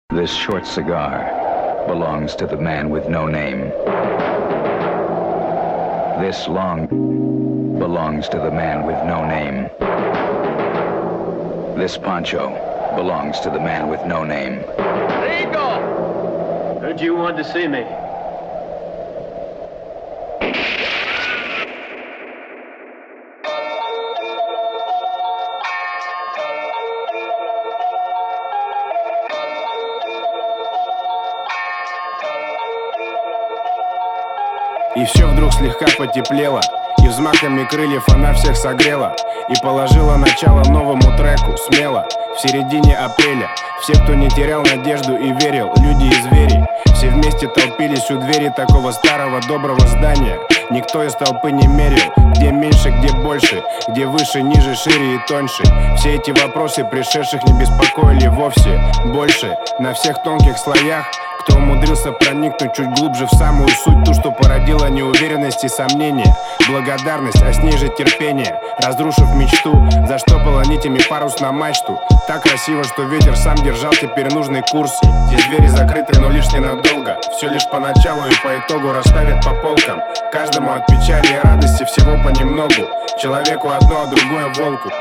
This short cigar belongs to the man with no name. This long belongs to the man with no name. This poncho belongs to the man with no name. Rico! Heard you wanted to see me. И все вдруг слегка потеплело, и взмахами крыльев она всех согрела и положила начало новому треку смело. В середине апреля все, кто не терял надежду и верил, люди и звери, все вместе толпились у двери такого старого доброго здания. Никто из толпы не мерил, где меньше, где больше, где выше, ниже, шире и тоньше. Все эти вопросы пришедших не беспокоили вовсе. Больше на всех тонких слоях, кто умудрился проникнуть чуть глубже в самую суть, ту, что породила неуверенность и сомнения. Благодарность, а с ней же терпение, разрушив мечту, заштопала нитями парус на мачту. Так красиво, что ветер сам держал теперь нужный курс. Здесь двери закрыты, но лишь ненадолго. Все лишь поначалу и по итогу расставят по полкам. Каждому от печали и радости всего понемногу. Человеку одно, а другое волку.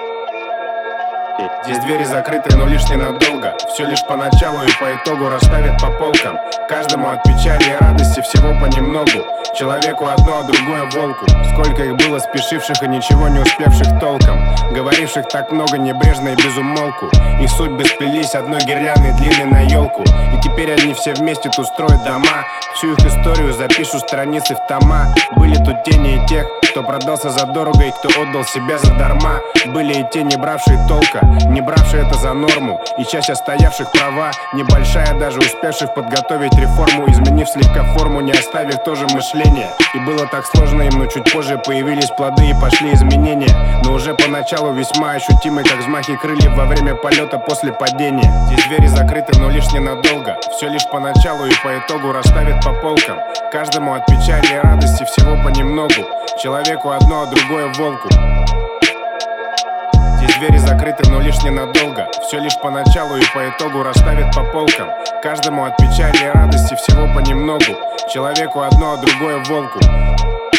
Здесь двери закрыты, но лишь ненадолго. Все лишь поначалу и по итогу расставят по полкам. Каждому от печали и радости всего понемногу. Человеку одно, а другое волку. Сколько их было спешивших и ничего не успевших толком, говоривших так много небрежно и без умолку. Их судьбы сплелись одной гирляндой длинной на елку. И теперь они все вместе тут строят дома. Всю их историю запишут страницы в тома. Были тут тени и тех, кто продался задорого и кто отдал себя задарма. Были и те, не бравшие толка, не бравшие это за норму, и часть отстоявших права, небольшая, даже успевших подготовить реформу, изменив слегка форму, не оставив тоже мышление. И было так сложно им, но чуть позже появились плоды и пошли изменения. Но уже поначалу весьма ощутимы, как взмахи крыльев во время полета после падения. Здесь двери закрыты, но лишь ненадолго. Все лишь поначалу и по итогу расставят по полкам. Каждому от печали и радости всего понемногу. Человеку одно, а другое волку. Здесь двери закрыты, но лишь ненадолго. Все лишь поначалу и по итогу расставят по полкам. Каждому от печали и радости всего понемногу. Человеку одно, а другое волку.